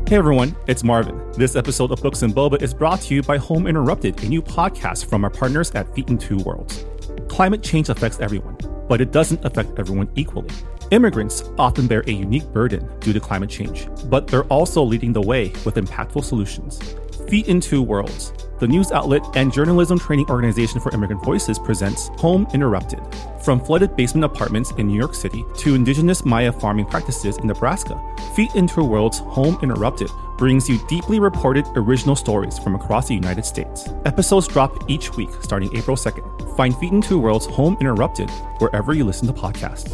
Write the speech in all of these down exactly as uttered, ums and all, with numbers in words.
Hey everyone, it's Marvin. This episode of Books and Boba is brought to you by Home Interrupted, a new podcast from our partners at Feet in Two Worlds. Climate change affects everyone, but it doesn't affect everyone equally. Immigrants often bear a unique burden due to climate change, but they're also leading the way with impactful solutions. Feet in Two Worlds, the news outlet and journalism training organization for immigrant voices, presents Home Interrupted. From flooded basement apartments in New York City to indigenous Maya farming practices in Nebraska, Feet in Two Worlds Home Interrupted brings you deeply reported original stories from across the United States. Episodes drop each week starting April second. Find Feet in Two Worlds Home Interrupted wherever you listen to podcasts.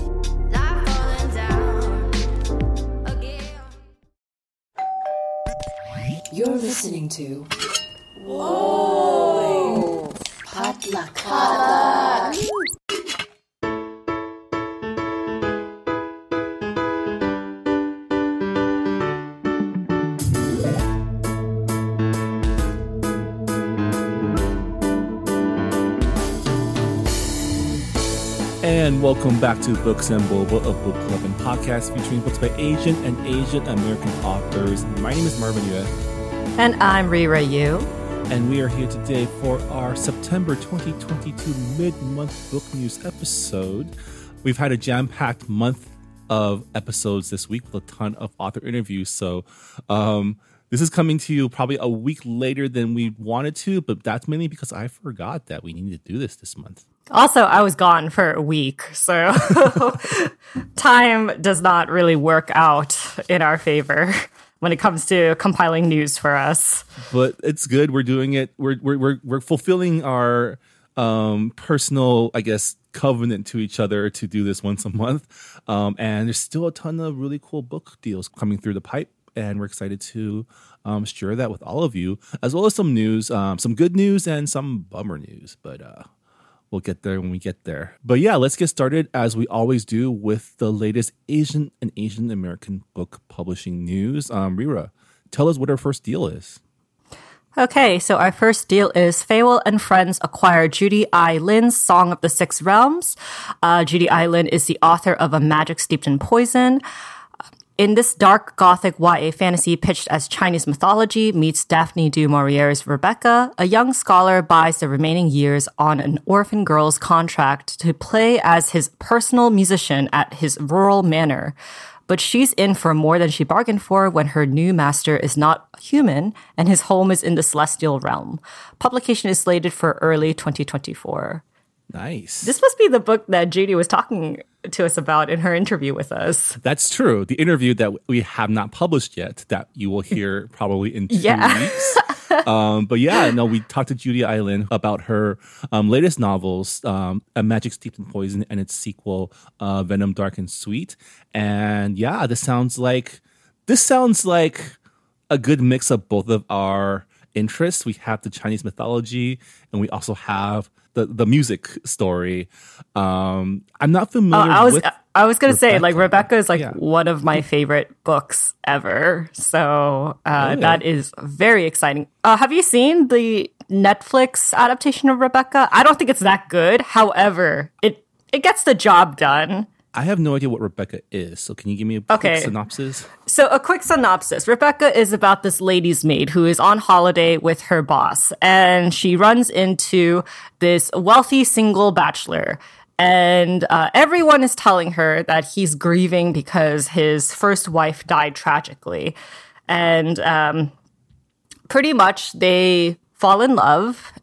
You're listening to Whoa! Potluck. Potluck. And welcome back to Books and Boba, a book club and podcast featuring books by Asian and Asian American authors. My name is Marvin Yue. And I'm Rira Yu. And we are here today for our September twenty twenty-two mid-month book news episode. We've had a jam-packed month of episodes this week with a ton of author interviews. So um, this is coming to you probably a week later than we wanted to, but that's mainly because I forgot that we needed to do this this month. Also, I was gone for a week, so time does not really work out in our favor when it comes to compiling news for us. But it's good. We're doing it. We're we're we're, we're fulfilling our um, personal, I guess, covenant to each other to do this once a month. Um, and there's still a ton of really cool book deals coming through the pipe, and we're excited to um, share that with all of you, as well as some news, um, some good news and some bummer news. But uh, we'll get there when we get there. But yeah, let's get started as we always do with the latest Asian and Asian American book publishing news. Um, Rira, tell us what our first deal is. Okay, so our first deal is Feiwel and Friends acquire Judy I. Lin's Song of the Six Realms. Uh, Judy I. Lin is the author of A Magic Steeped in Poison. In this dark gothic Y A fantasy pitched as Chinese mythology meets Daphne du Maurier's Rebecca, a young scholar buys the remaining years on an orphan girl's contract to play as his personal musician at his rural manor. But she's in for more than she bargained for when her new master is not human and his home is in the celestial realm. Publication is slated for early twenty twenty-four. Nice. This must be the book that Judy was talking to us about in her interview with us. That's true. The interview that we have not published yet, that you will hear probably in two yeah. weeks. um, but yeah, no, we talked to Judy I. Lin about her um, latest novels, um, A Magic Steeped in Poison, and its sequel, uh, Venom, Dark and Sweet. And yeah, this sounds like this sounds like a good mix of both of our interests. We have the Chinese mythology, and we also have the the music story. Um, I'm not familiar. Oh, I was with I was gonna Rebecca. say like Rebecca is like Yeah. one of my favorite books ever. So uh, Okay. that is very exciting. Uh, have you seen the Netflix adaptation of Rebecca? I don't think it's that good. However, it it gets the job done. I have no idea what Rebecca is, so can you give me a Okay. quick synopsis? So a quick synopsis. Rebecca is about this lady's maid who is on holiday with her boss, and she runs into this wealthy single bachelor. And uh, everyone is telling her that he's grieving because his first wife died tragically. And um, pretty much they fall in love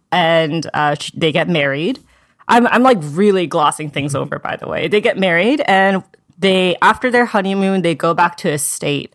and uh, they get married. I'm I'm like really glossing things over, by the way. They get married and they, after their honeymoon, they go back to estate.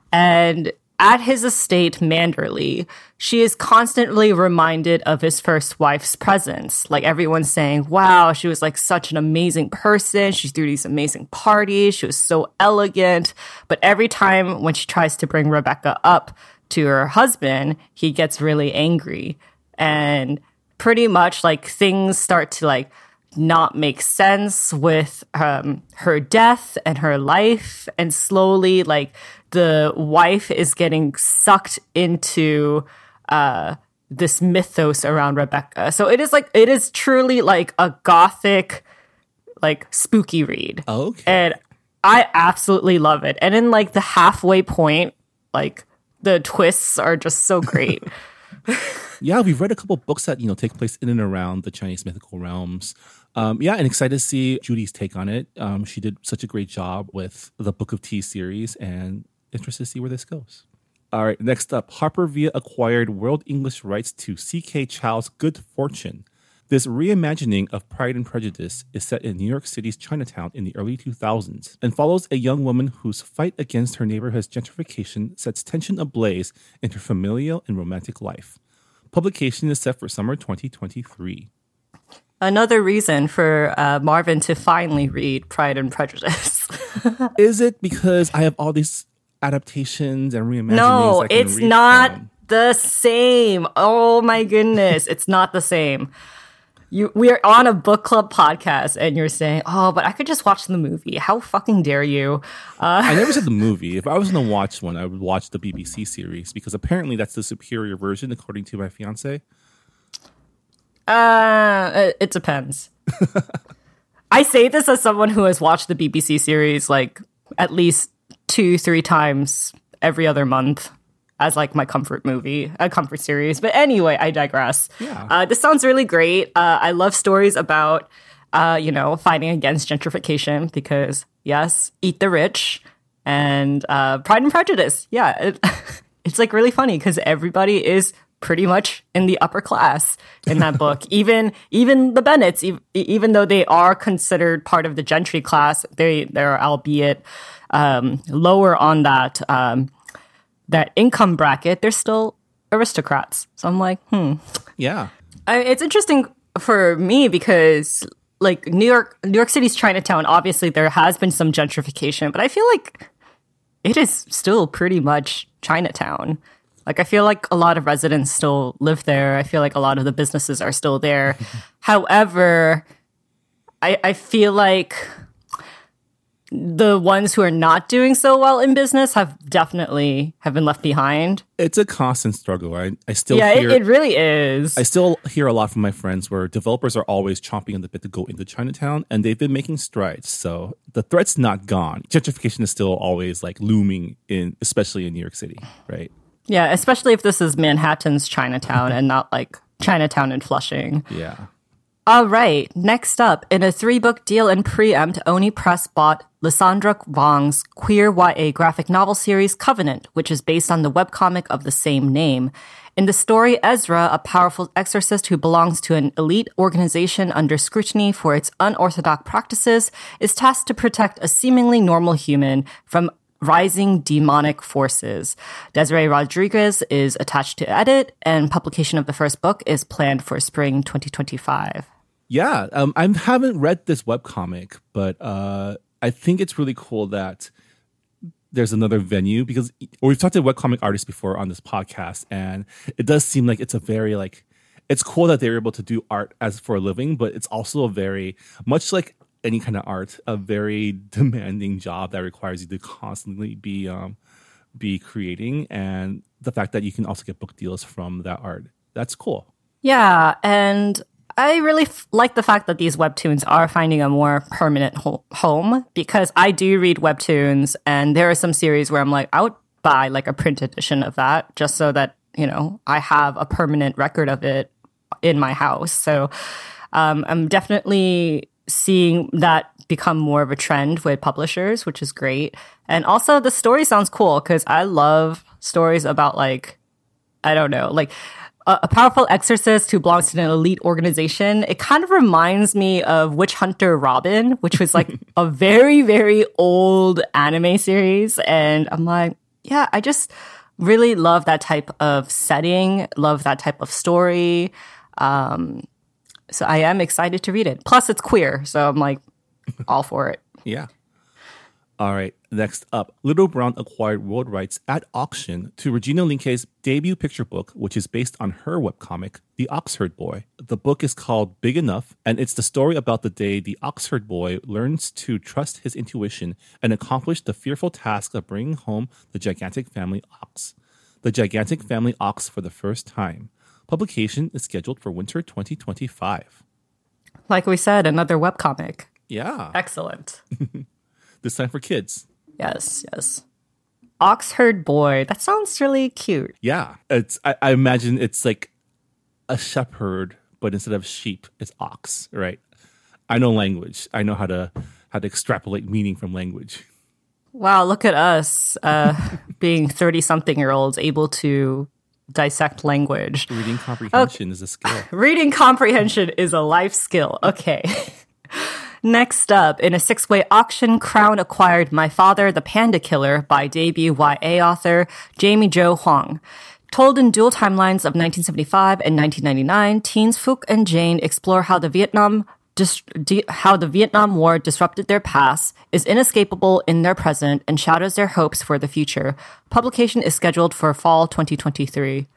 And at his estate, Manderley, she is constantly reminded of his first wife's presence. Like everyone's saying, wow, she was like such an amazing person. She threw these amazing parties. She was so elegant. But every time when she tries to bring Rebecca up to her husband, he gets really angry. And pretty much like things start to like not make sense with um, her death and her life. And slowly like the wife is getting sucked into uh, this mythos around Rebecca. So it is like, it is truly like a gothic, like spooky read. Okay. And I absolutely love it. And in like the halfway point, Like the twists are just so great. Yeah, we've read a couple books that, you know, take place in and around the Chinese mythical realms. Um, yeah, and excited to see Judy's take on it. Um, she did such a great job with the Book of Tea series, and interested to see where this goes. All right, next up, Harper Via acquired world English rights to C K Chow's Good Fortune. This reimagining of Pride and Prejudice is set in New York City's Chinatown in the early two thousands and follows a young woman whose fight against her neighborhood's gentrification sets tension ablaze in her familial and romantic life. Publication is set for summer twenty twenty-three. Another reason for uh, Marvin to finally read Pride and Prejudice. Is it because I have all these adaptations and reimaginings? No, I can it's read not from? the same. Oh my goodness, it's not the same. You, we are on a book club podcast, and you're saying, "Oh, but I could just watch the movie." How fucking dare you? Uh, I never said the movie. If I was going to watch one, I would watch the B B C series because apparently that's the superior version, according to my fiance. Uh, it, it depends. I say this as someone who has watched the B B C series like at least two, three times every other month as like my comfort movie, a comfort series. But anyway, I digress. Yeah. Uh, this sounds really great. Uh, I love stories about, uh, you know, fighting against gentrification because, yes, eat the rich and uh, Pride and Prejudice. Yeah, it, it's like really funny because everybody is pretty much in the upper class in that book. even even the Bennets, e- even though they are considered part of the gentry class, they they're albeit um, lower on that um, that income bracket. They're still aristocrats. So I'm like, hmm. Yeah. I, it's interesting for me because like New York, New York City's Chinatown. Obviously, there has been some gentrification, but I feel like it is still pretty much Chinatown. Like, I feel like a lot of residents still live there. I feel like a lot of the businesses are still there. However, I, I feel like the ones who are not doing so well in business have definitely have been left behind. It's a constant struggle. I, I still Yeah, hear, it, it really is. I still hear a lot from my friends where developers are always chomping on the bit to go into Chinatown, and they've been making strides. So the threat's not gone. Gentrification is still always like looming in, especially in New York City, right? Yeah, especially if this is Manhattan's Chinatown and not like Chinatown and Flushing. Yeah. All right, next up, in a three-book deal and preempt, Oni Press bought Lysandra Wong's queer Y A graphic novel series Covenant, which is based on the webcomic of the same name. In the story, Ezra, a powerful exorcist who belongs to an elite organization under scrutiny for its unorthodox practices, is tasked to protect a seemingly normal human from rising demonic forces. Desiree Rodriguez is attached to edit, and publication of the first book is planned for spring twenty twenty-five. Yeah, um, I haven't read this webcomic, but uh, I think it's really cool that there's another venue because we've talked to webcomic artists before on this podcast, and it does seem like it's a very like it's cool that they're able to do art as for a living, but it's also a very much like any kind of art, a very demanding job that requires you to constantly be um, be creating, and the fact that you can also get book deals from that art, that's cool. Yeah, and I really f- like the fact that these webtoons are finding a more permanent ho- home because I do read webtoons, and there are some series where I'm like, I would buy like a print edition of that just so that, you know, I have a permanent record of it in my house. So um, I'm definitely seeing that become more of a trend with publishers, which is great. And also the story sounds cool because I love stories about like, I don't know, like a, a powerful exorcist who belongs to an elite organization. It kind of reminds me of Witch Hunter Robin, which was like a very, very old anime series. And I'm like, yeah, I just really love that type of setting, love that type of story. Um, So I am excited to read it. Plus, it's queer, so I'm like all for it. Yeah. All right. Next up, Little Brown acquired world rights at auction to Regina Linke's debut picture book, which is based on her webcomic, The Oxherd Boy. The book is called Big Enough, and it's the story about the day the Oxherd Boy learns to trust his intuition and accomplish the fearful task of bringing home the gigantic family ox. The gigantic family ox for the first time. Publication is scheduled for winter twenty twenty-five. Like we said, another webcomic. Yeah. Excellent. This time for kids. Yes, yes. Oxherd Boy. That sounds really cute. Yeah, it's. I, I imagine it's like a shepherd, but instead of sheep, it's ox. Right? I know language. I know how to how to extrapolate meaning from language. Wow, look at us uh, being thirty-something-year-olds able to dissect language. Reading comprehension okay. is a skill. Reading comprehension is a life skill. Okay. Next up, in a six-way auction, Crown acquired My Father, the Panda Killer by debut Y A author Jamie Jo Huang. Told in dual timelines of nineteen seventy-five and nineteen ninety-nine, teens Phuc and Jane explore how the Vietnam dis- di- how the Vietnam War disrupted their past, is inescapable in their present, and shadows their hopes for the future. Publication is scheduled for fall twenty twenty-three.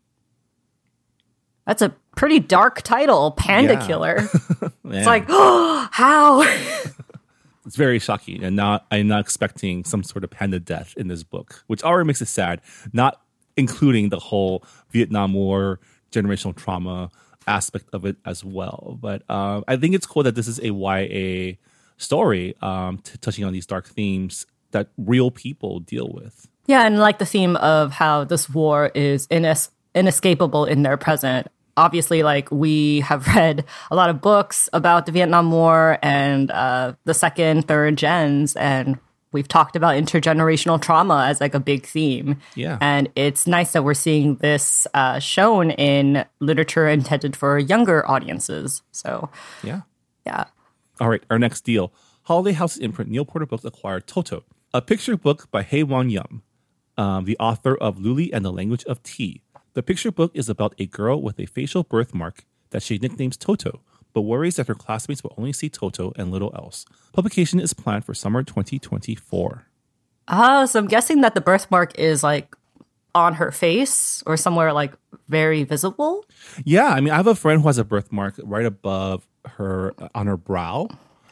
That's a pretty dark title, Panda yeah. Killer. It's like, oh, how? It's very shocking, and not I'm not expecting some sort of panda death in this book, which already makes it sad. Not including the whole Vietnam War generational trauma aspect of it as well. But um, I think it's cool that this is a Y A story, um, t- touching on these dark themes that real people deal with. Yeah, and like the theme of how this war is ines- inescapable in their present. Obviously, like, we have read a lot of books about the Vietnam War and uh, the second, third gens, and we've talked about intergenerational trauma as like a big theme. Yeah. And it's nice that we're seeing this uh, shown in literature intended for younger audiences. So, yeah. Yeah. All right, our next deal. Holiday House's imprint, Neil Porter Books, acquired Toto, a picture book by Hae Won Yum, um, the author of Luli and the Language of Tea. The picture book is about a girl with a facial birthmark that she nicknames Toto, but worries that her classmates will only see Toto and little else. Publication is planned for summer twenty twenty-four. Oh, so I'm guessing that the birthmark is like on her face or somewhere like very visible? Yeah, I mean, I have a friend who has a birthmark right above her, on her brow.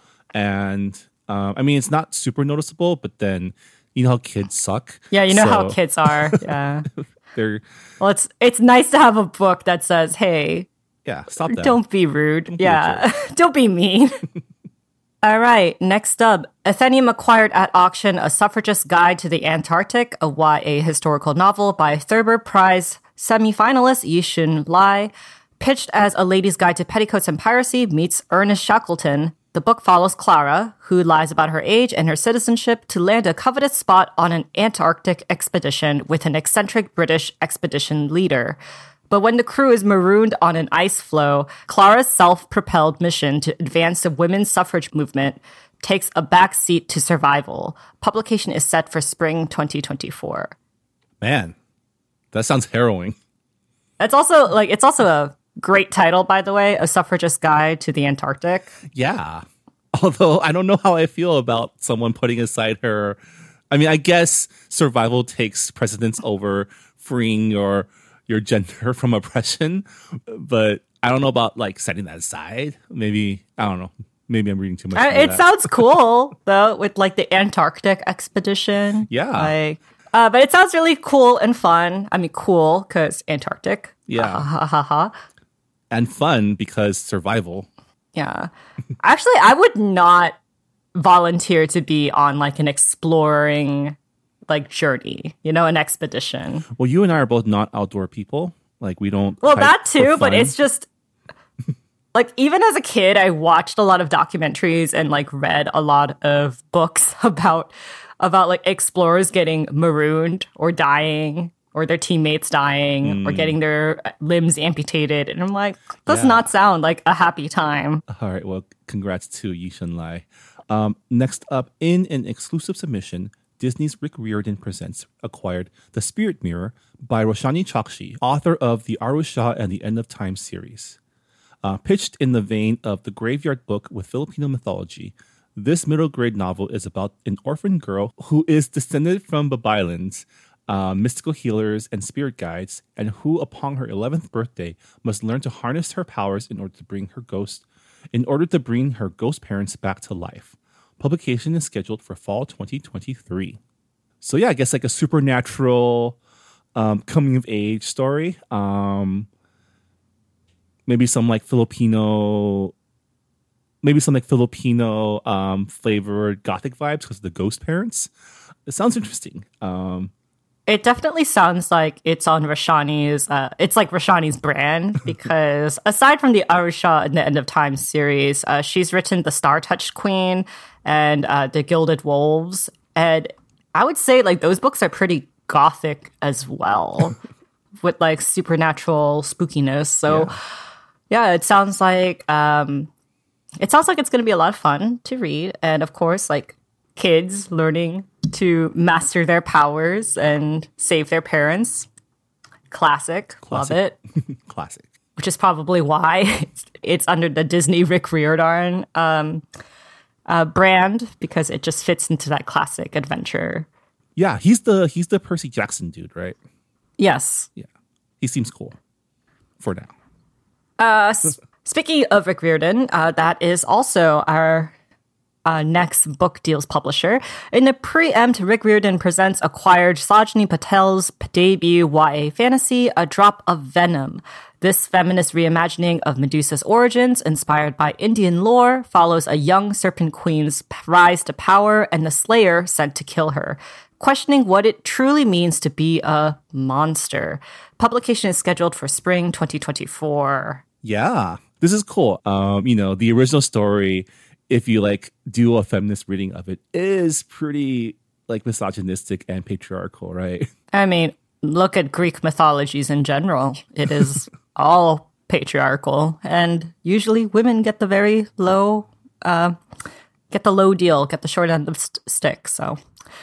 And, um, I mean, it's not super noticeable, but then, you know how kids suck? Yeah, you know so... how kids are. Yeah. They're... Well, it's it's nice to have a book that says, hey, yeah, stop that. Don't be rude. Don't be yeah, don't be mean. All right, next up, Athenaeum acquired at auction A Suffragist Guide to the Antarctic, a Y A historical novel by Thurber Prize semi-finalist Yi-Shun Lai. Pitched as A Lady's Guide to Petticoats and Piracy meets Ernest Shackleton. The book follows Clara, who lies about her age and her citizenship to land a coveted spot on an Antarctic expedition with an eccentric British expedition leader. But when the crew is marooned on an ice floe, Clara's self-propelled mission to advance the women's suffrage movement takes a backseat to survival. Publication is set for spring twenty twenty-four. Man, that sounds harrowing. It's also like it's also a great title, by the way, A Suffragist Guide to the Antarctic. Yeah. Although I don't know how I feel about someone putting aside her. I mean, I guess survival takes precedence over freeing your your gender from oppression, but I don't know about like setting that aside. Maybe, I don't know. Maybe I'm reading too much. Uh, it that. sounds cool though, with like the Antarctic expedition. Yeah. Like, uh, but it sounds really cool and fun. I mean, cool because Antarctic. Yeah. Ha ha ha ha. And fun because survival. Yeah. Actually, I would not volunteer to be on like an exploring like journey, you know, an expedition. Well, you and I are both not outdoor people. Like we don't. Well, that too, but it's just like even as a kid, I watched a lot of documentaries and like read a lot of books about about like explorers getting marooned or dying or their teammates dying mm. or getting their limbs amputated. And I'm like, does yeah. not sound like a happy time. All right. Well, congrats to Yi-Shun Lai. Um, next up, in an exclusive submission, Disney's Rick Riordan Presents acquired The Spirit Mirror by Roshani Chokshi, author of the Arusha and the End of Time series. Uh, pitched in the vein of the Graveyard Book with Filipino mythology, this middle grade novel is about an orphan girl who is descended from Babaylans, uh, mystical healers, and spirit guides, and who, upon her eleventh birthday, must learn to harness her powers in order to bring her ghost, in order to bring her ghost parents back to life. Publication is scheduled for fall twenty twenty-three. So yeah, I guess like a supernatural um, coming of age story. Um, maybe some like Filipino, maybe some like Filipino um, flavored gothic vibes because of the ghost parents. it sounds interesting. Um, It definitely sounds like it's on Rashani's, uh, it's like Rashani's brand because aside from the Arusha and the End of Time series, uh, she's written The Star-Touched Queen and uh, The Gilded Wolves. And I would say like those books are pretty gothic as well with like supernatural spookiness. So yeah, yeah it sounds like, um, it sounds like it's going to be a lot of fun to read. And of course, like kids learning to master their powers and save their parents. Classic. Classic. Love it. Classic. Which is probably why it's, it's under the Disney Rick Riordan um, uh, brand because it just fits into that classic adventure. Yeah, he's the he's the Percy Jackson dude, right? Yes. Yeah. He seems cool for now. Uh, s- speaking of Rick Riordan, uh, that is also our Uh, next book deals publisher. In the preempt, Rick Riordan presents acquired Sajni Patel's debut Y A fantasy, A Drop of Venom. This feminist reimagining of Medusa's origins, inspired by Indian lore, follows a young serpent queen's rise to power and the slayer sent to kill her, questioning what it truly means to be a monster. Publication is scheduled for spring twenty twenty-four. Yeah, this is cool. Um, you know, the original story, if you like do a feminist reading of it, is pretty like misogynistic and patriarchal, right? I mean, look at Greek mythologies in general. It is all patriarchal, and usually women get the very low, uh, get the low deal, get the short end of the st- stick. So,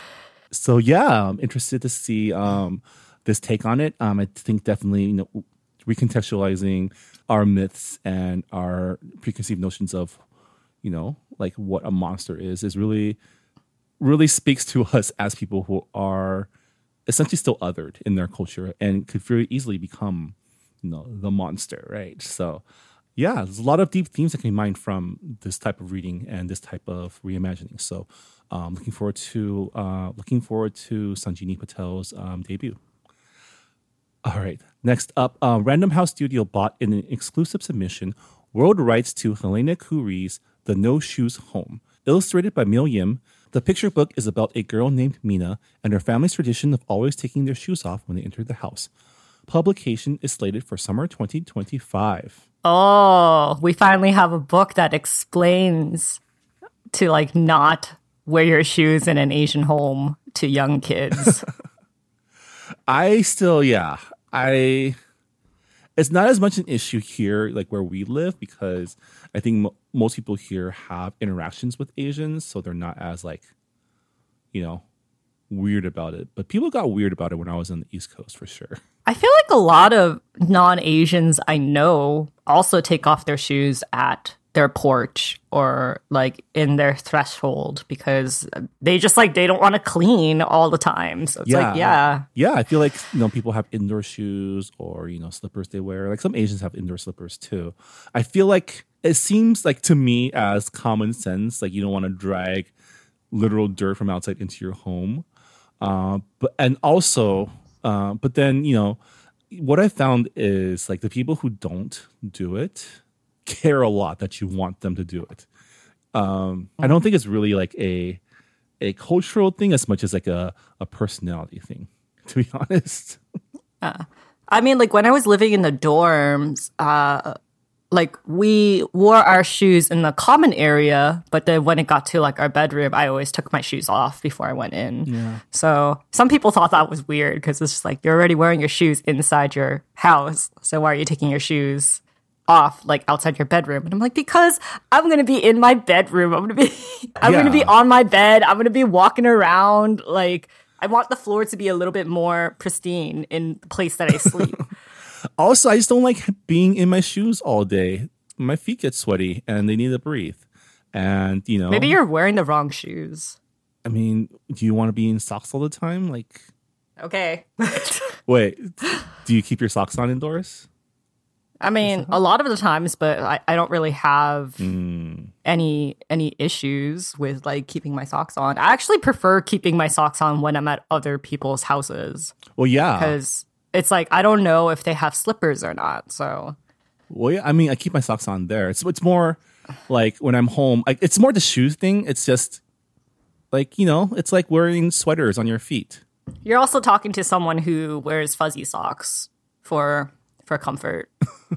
so yeah, I'm interested to see um, this take on it. Um, I think definitely, you know, recontextualizing our myths and our preconceived notions of, you know, like what a monster is, is really, really speaks to us as people who are essentially still othered in their culture and could very easily become, you know, the monster, right? So, yeah, there's a lot of deep themes that can be mined from this type of reading and this type of reimagining. So, um, looking forward to uh, looking forward to Sanjini Patel's um, debut. All right, next up, uh, Random House Studio bought in an exclusive submission world rights to Helena Kuri's The No Shoes Home. Illustrated by Mil Yim, the picture book is about a girl named Mina and her family's tradition of always taking their shoes off when they enter the house. Publication is slated for summer twenty twenty-five. oh, we finally have a book that explains to like not wear your shoes in an Asian home to young kids. I still, yeah, I... It's not as much an issue here, like where we live, because I think mo- most people here have interactions with Asians, so they're not as like, you know, weird about it. But people got weird about it when I was on the East Coast, for sure. I feel like a lot of non-Asians I know also take off their shoes at their porch or like in their threshold because they just like they don't want to clean all the time. So it's Yeah. like, yeah. Yeah, I feel like, you know, people have indoor shoes or, you know, slippers they wear. Like some Asians have indoor slippers too. I feel like it seems like to me as common sense, like you don't want to drag literal dirt from outside into your home. Uh, but and also, uh, but then, you know, what I found is like the people who don't do it care a lot that you want them to do it. Um, I don't think it's really like a a cultural thing as much as like a, a personality thing, to be honest. I mean, like when I was living in the dorms, uh, like we wore our shoes in the common area, but then when it got to like our bedroom, I always took my shoes off before I went in. Yeah. So some people thought that was weird because it's just like you're already wearing your shoes inside your house. So why are you taking your shoes off like outside your bedroom? And I'm like, because I'm gonna be in my bedroom. I'm gonna be I'm Yeah. gonna be on my bed. I'm gonna be walking around. Like I want the floor to be a little bit more pristine in the place that I sleep. Also, I just don't like being in my shoes all day. My feet get sweaty and they need to breathe. And, you know, Maybe you're wearing the wrong shoes. I mean, do you want to be in socks all the time? Like, Okay. wait, do you keep your socks on indoors? I mean, a lot of the times, but I, I don't really have Mm. any any issues with like keeping my socks on. I actually prefer keeping my socks on when I'm at other people's houses Well, yeah. because it's like I don't know if they have slippers or not. So Well, yeah, I mean, I keep my socks on there. It's it's more like when I'm home. Like, it's more the shoes thing. It's just like, you know, it's like wearing sweaters on your feet. You're also talking to someone who wears fuzzy socks for for comfort.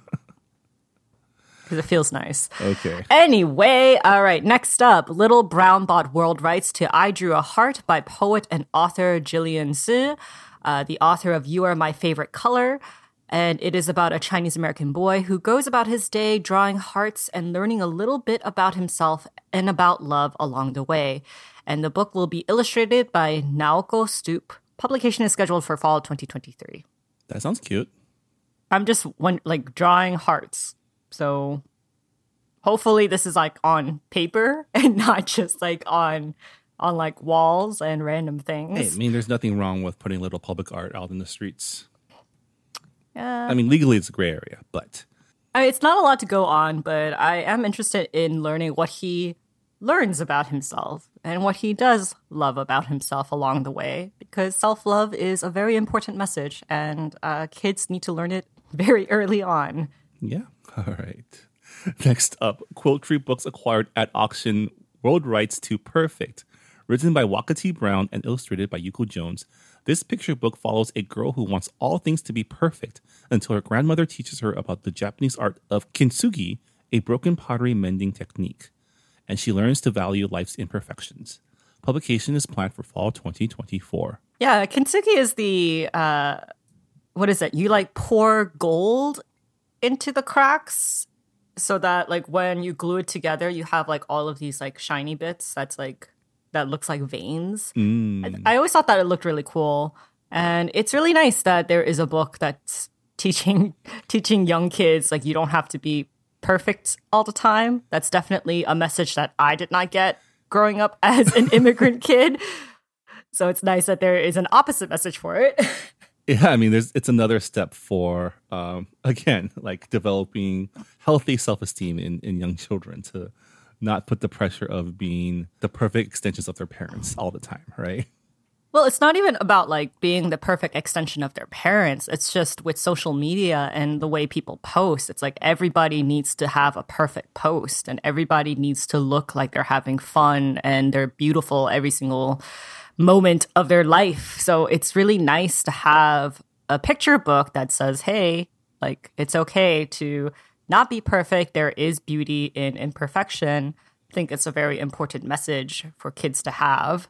Because it feels nice. Okay. Anyway, all right, next up, Little Brown bought world rights to I Drew a Heart by poet and author Jillian Zhi, uh, the author of You Are My Favorite Color. And it is about a Chinese-American boy who goes about his day drawing hearts and learning a little bit about himself and about love along the way. And the book will be illustrated by Naoko Stoop. Publication is scheduled for fall twenty twenty-three. That sounds cute. I'm just one, like drawing hearts. So hopefully this is like on paper and not just like on on like walls and random things. Hey, I mean, there's nothing wrong with putting little public art out in the streets. Yeah. I mean, legally it's a gray area, but I mean, it's not a lot to go on, but I am interested in learning what he learns about himself and what he does love about himself along the way, because self-love is a very important message and uh, kids need to learn it very early on. yeah. All right. Next up, Quilt Tree Books acquired at auction world rights to Perfect. Written by Wakati Brown and illustrated by Yuko Jones, this picture book follows a girl who wants all things to be perfect until her grandmother teaches her about the Japanese art of kintsugi, a broken pottery mending technique, and she learns to value life's imperfections. Publication is planned for fall twenty twenty-four. Yeah, kintsugi is the, uh, what is it? You like pour gold into the cracks so that like when you glue it together, you have like all of these like shiny bits that's like, that looks like veins. Mm. I, I always thought that it looked really cool. And it's really nice that there is a book that's teaching teaching young kids like you don't have to be perfect all the time. That's definitely a message that I did not get growing up as an immigrant kid. So it's nice that there is an opposite message for it. Yeah, I mean, there's it's another step for, um, again, like developing healthy self-esteem in, in young children to not put the pressure of being the perfect extensions of their parents all the time, right? Well, it's not even about like being the perfect extension of their parents. It's just with social media and the way people post. It's like everybody needs to have a perfect post and everybody needs to look like they're having fun and they're beautiful every single moment of their life. So it's really nice to have a picture book that says, hey, like it's okay to not be perfect. There is beauty in imperfection. I think it's a very important message for kids to have.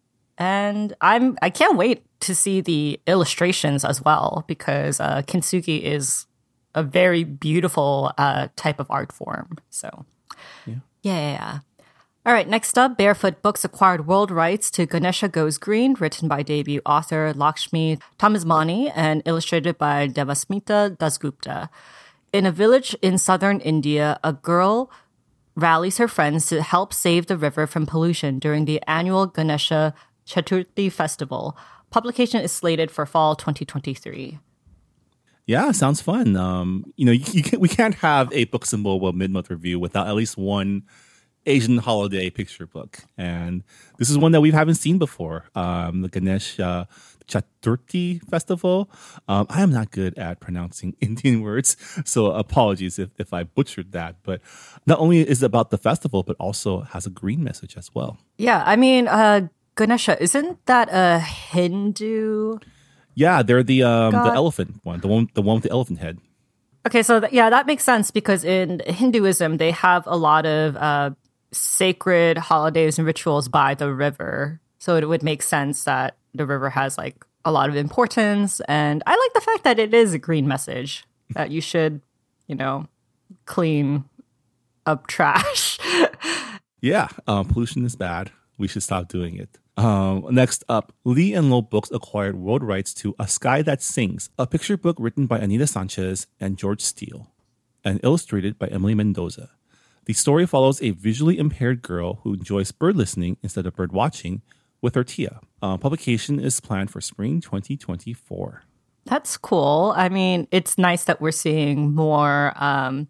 And I'm I can't wait to see the illustrations as well, because uh, kintsugi is a very beautiful uh, type of art form. So, yeah. yeah. All right, next up, Barefoot Books acquired world rights to Ganesha Goes Green, written by debut author Lakshmi Tamasmani and illustrated by Devasmita Dasgupta. In a village in southern India, a girl rallies her friends to help save the river from pollution during the annual Ganesha Chaturthi festival. Publication is slated for fall twenty twenty-three. Yeah, sounds fun. Um, you know, you, you can, we can't have a Books and Boba mid-month review without at least one Asian holiday picture book. And this is one that we haven't seen before. Um, the Ganesh uh, Chaturthi Festival. Um, I am not good at pronouncing Indian words, so apologies if, if I butchered that. But not only is it about the festival, but also has a green message as well. Yeah, I mean, uh, Ganesha, isn't that a Hindu? Yeah, they're the um, the God. elephant one, the one the one with the elephant head. Okay, so th- yeah, that makes sense because in Hinduism, they have a lot of uh, sacred holidays and rituals by the river. So it would make sense that the river has like a lot of importance. And I like the fact that it is a green message that you should, you know, clean up trash. Yeah, um, pollution is bad. We should stop doing it. Um, next up, Lee and Low Books acquired world rights to A Sky That Sings, a picture book written by Anita Sanchez and George Steele, and illustrated by Emily Mendoza. The story follows a visually impaired girl who enjoys bird listening instead of bird watching with her Tia. Uh, publication is planned for spring twenty twenty-four. That's cool. I mean, it's nice that we're seeing more, um,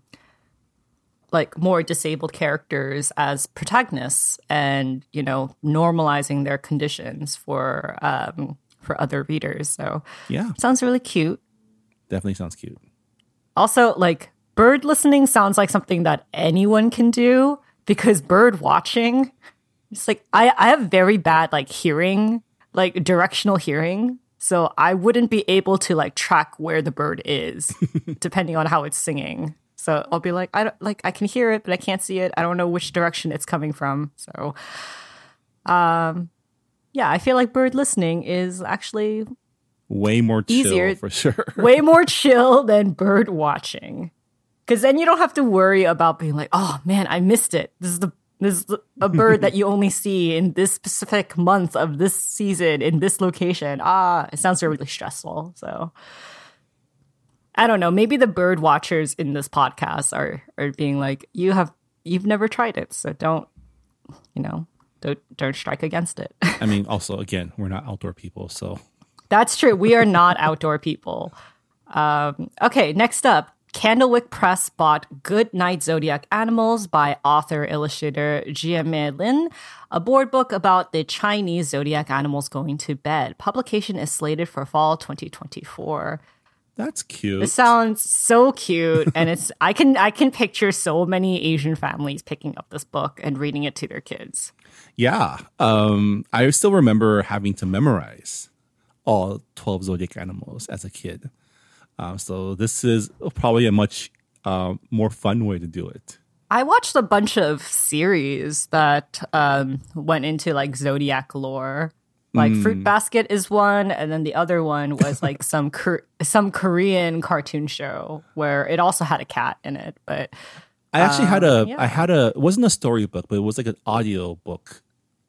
like more disabled characters as protagonists, and you know, normalizing their conditions for um, for other readers. So Yeah, sounds really cute. definitely sounds cute. Also, like bird listening sounds like something that anyone can do because bird watching It's like I, I have very bad like hearing, like directional hearing. So I wouldn't be able to like track where the bird is depending on how it's singing. So I'll be like, I don't like I can hear it, but I can't see it. I don't know which direction it's coming from. So um yeah, I feel like bird listening is actually way more chill easier, for sure. way more chill than bird watching. Because then you don't have to worry about being like, oh man, I missed it. This is the this is a bird that you only see in this specific month of this season in this location. Ah, it sounds really stressful. So I don't know. Maybe the bird watchers in this podcast are are being like, you have you've never tried it, so don't you know don't don't strike against it. I mean, also again, we're not outdoor people, so that's true. We are not outdoor people. Um, okay, next up. Candlewick Press bought Good Night Zodiac Animals by author illustrator Jie Lin, a board book about the Chinese zodiac animals going to bed. Publication is slated for fall twenty twenty-four. That's cute. It sounds so cute, and it's I can I can picture so many Asian families picking up this book and reading it to their kids. Yeah, um, I still remember having to memorize all twelve zodiac animals as a kid. Um, so this is probably a much uh, more fun way to do it. I watched a bunch of series that um, went into like zodiac lore. Like mm. Fruit Basket is one, and then the other one was like some Cor- some Korean cartoon show where it also had a cat in it. But I actually um, had a yeah. I had a it wasn't a storybook, but it was like an audio book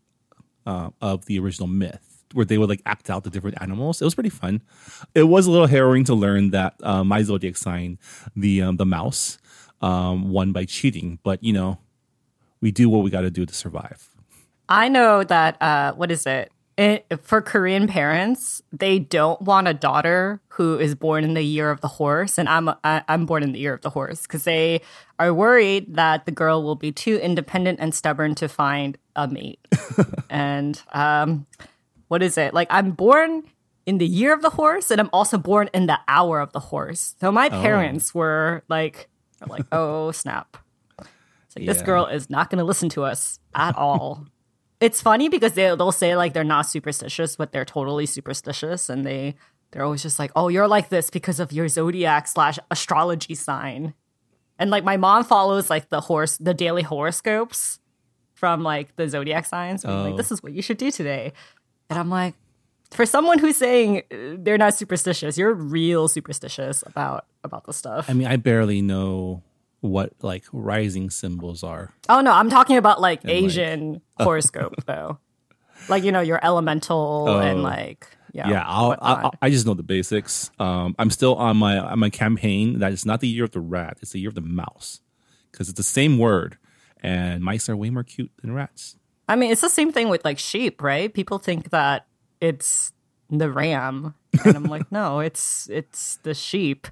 uh, of the original myth, where they would like act out the different animals. It was pretty fun. It was a little harrowing to learn that uh, my zodiac sign, the um, the mouse, um, won by cheating. But you know, we do what we got to do to survive. I know that. Uh, what is it? it? For Korean parents, they don't want a daughter who is born in the year of the horse, and I'm I, I'm born in the year of the horse because they are worried that the girl will be too independent and stubborn to find a mate. and um. What is it? Like, I'm born in the year of the horse, and I'm also born in the hour of the horse. So my parents oh. were like, like, oh, snap. It's like, yeah. This girl is not going to listen to us at all. It's funny because they, they'll say, like, they're not superstitious, but they're totally superstitious. And they, they're always just like, oh, you're like this because of your zodiac slash astrology sign. And, like, my mom follows, like, the horse, the daily horoscopes from, like, the zodiac signs. Oh. Like, this is what you should do today. And I'm like, for someone who's saying they're not superstitious, you're real superstitious about about the stuff. I mean, I barely know what like rising symbols are. Oh no, I'm talking about like and Asian like, oh. horoscope though, like you know your elemental oh. and like yeah. Yeah, I'll, I'll, I just know the basics. Um, I'm still on my on my campaign that it's not the year of the rat; it's the year of the mouse because it's the same word, and mice are way more cute than rats. I mean, it's the same thing with like sheep, right? People think that it's the ram, and I'm like, no, it's it's the sheep.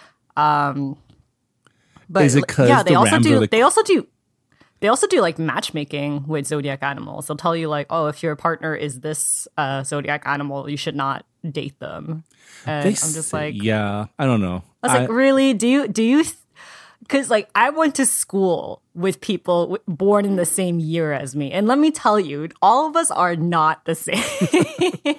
Um, but is it because yeah, they the also rams do. are like- they also do. They also do like matchmaking with zodiac animals. They'll tell you like, oh, if your partner is this uh, zodiac animal, you should not date them. And they I'm just say, like, yeah, I don't know. I was I, like, really? Do you do you? Th- Because, like, I went to school with people w- born in the same year as me. And let me tell you, all of us are not the same.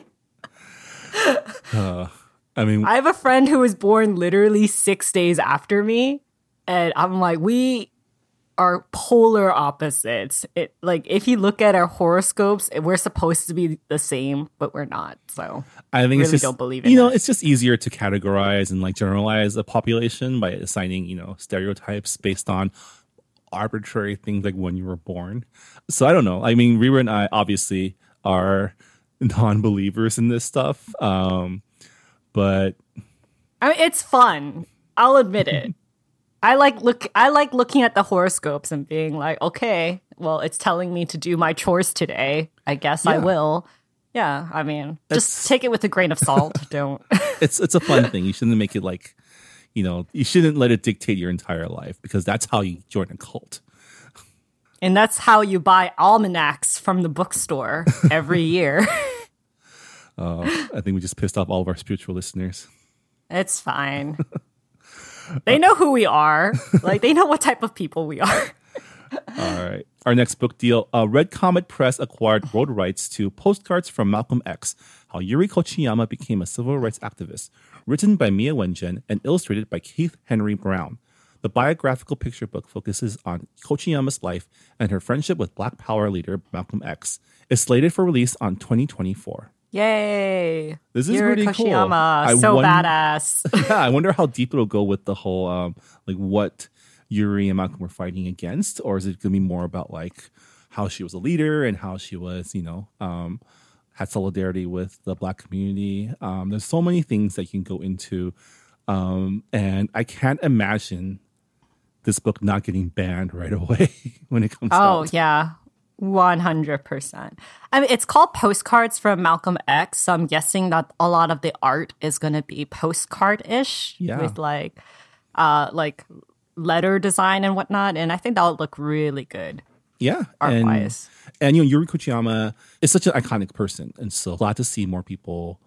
uh, I mean... I have a friend who was born literally six days after me. And I'm like, we are polar opposites. It like, if you look at our horoscopes, we're supposed to be the same, but we're not. So I think really it's just, don't believe in you know, it. it's just easier to categorize and like generalize a population by assigning, you know, stereotypes based on arbitrary things like when you were born. So I don't know. I mean, Rira and I obviously are non-believers in this stuff. Um, but I mean, it's fun. I'll admit it. I like look. I like looking at the horoscopes and being like, okay, well, it's telling me to do my chores today. I guess yeah. I will. Yeah, I mean, That's, just take it with a grain of salt. Don't. It's it's a fun thing. You shouldn't make it like, you know, you shouldn't let it dictate your entire life because that's how you join a cult. And that's how you buy almanacs from the bookstore every year. uh, I think we just pissed off all of our spiritual listeners. It's fine. They know who we are. Like, they know what type of people we are. All right. Our next book deal. Uh, Red Comet Press acquired world rights to Postcards from Malcolm X, How Yuri Kochiyama Became a Civil Rights Activist, written by Mia Wenjen and illustrated by Keith Henry Brown. The biographical picture book focuses on Kochiyama's life and her friendship with Black Power leader Malcolm X. It's slated for release on twenty twenty-four. Yay! This is Yuri pretty cool. Kochiyama, so won- badass. Yeah, I wonder how deep it'll go with the whole, um, like what Yuri and Malcolm were fighting against, or is it going to be more about like how she was a leader and how she was, you know, um, had solidarity with the Black community? Um, there's so many things that you can go into, um, and I can't imagine this book not getting banned right away when it comes out. Oh, yeah. one hundred percent. I mean, it's called Postcards from Malcolm X, so I'm guessing that a lot of the art is going to be postcard-ish Yeah. with like, uh, like letter design and whatnot, and I think that would look really good. Yeah, art-wise. And, and you know, Yuri Kochiyama is such an iconic person, and so glad to see more people